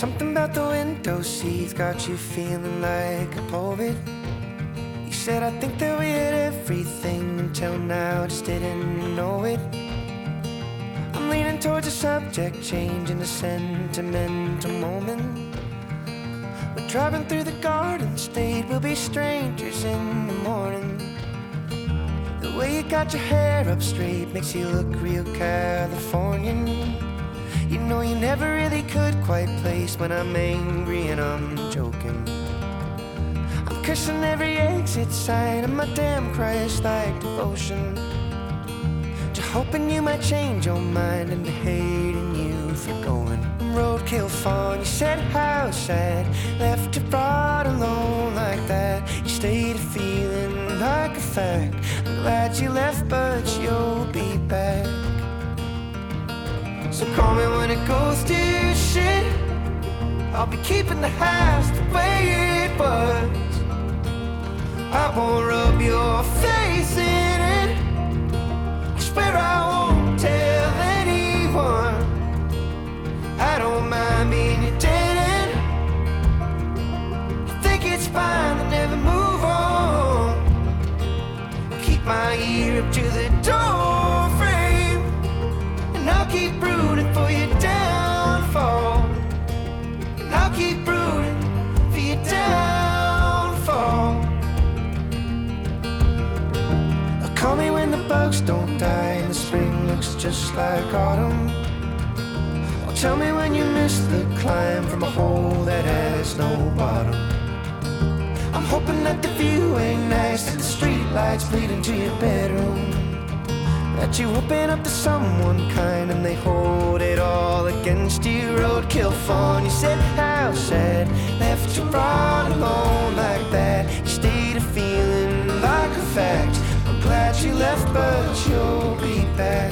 Something about the window seats got you feeling like a poet. You said, I think that we had everything until now, just didn't know it. I'm leaning towards a subject change in a sentimental moment. We're driving through the Garden State, we'll be strangers in the morning. The way you got your hair up straight makes you look real Californian. You know you never really could quite place when I'm angry and I'm joking. I'm cursing every exit sign of my damn Christ-like devotion, just hoping you might change your mind into hating you for going. Roadkill fawn, you said how sad, left her brought alone like that. You stayed feeling like a fact. I'm glad you left, but you'll be back. So call me when it goes to shit. I'll be keeping the house the way it was. I won't rub your face in it. I swear I won't tell anyone. I don't mind being your dead end. You think it's fine to never move on. Keep my ear up to the door frame, and I'll keep rooting for your downfall. And I'll keep rooting for your downfall. Call me when the bugs don't die and the spring looks just like autumn. Or tell me when you missed the climb from a hole that has no bottom. I'm hoping that the view ain't nice, that the street lights bleed into your bedroom, that you open up to someone kind and they hold it all against you. Roadkill fawn, you said how sad, left you all alone like that. You stayed a feeling like a fact. I'm glad you left, but you'll be back.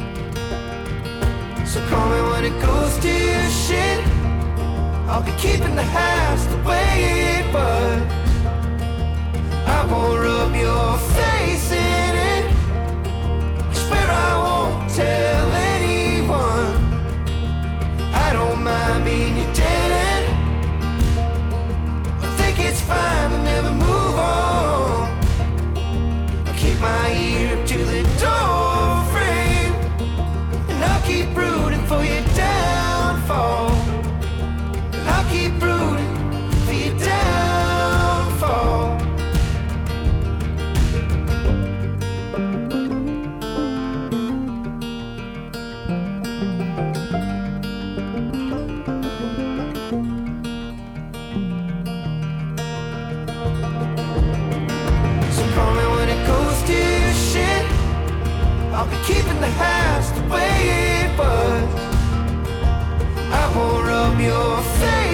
So call me when it goes to shit. I'll be keeping the house the way it was. I won't rub your face in it. I swear I won't tell anyone. I don't mind being your dead end. I think it's fine to never move on. I'll keep my ear up to the door frame, and I'll keep rooting for your downfall. And I'll keep rooting for your downfall. I'll be keeping the house the way it was. I won't rub your face